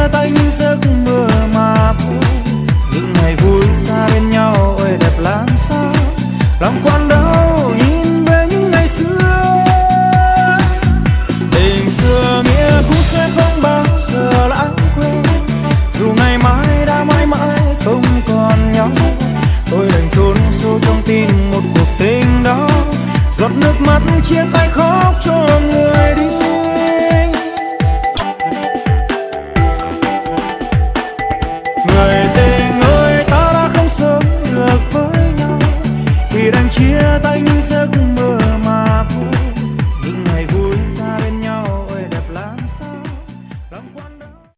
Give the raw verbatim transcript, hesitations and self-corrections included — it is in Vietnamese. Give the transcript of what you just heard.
chia tay như giấc mơ mà thôi. Những ngày vui xa bên nhau ôi đẹp làm sao, lòng còn đau nhìn về những ngày xưa. Tình xưa nghĩa cũ sẽ không bao giờ lãng quên, dù ngày mai đã mãi mãi không còn nhau. Tôi đành chôn sâu trong tim một cuộc tình đó, giọt nước mắt chia tay khóc cho người đi. Người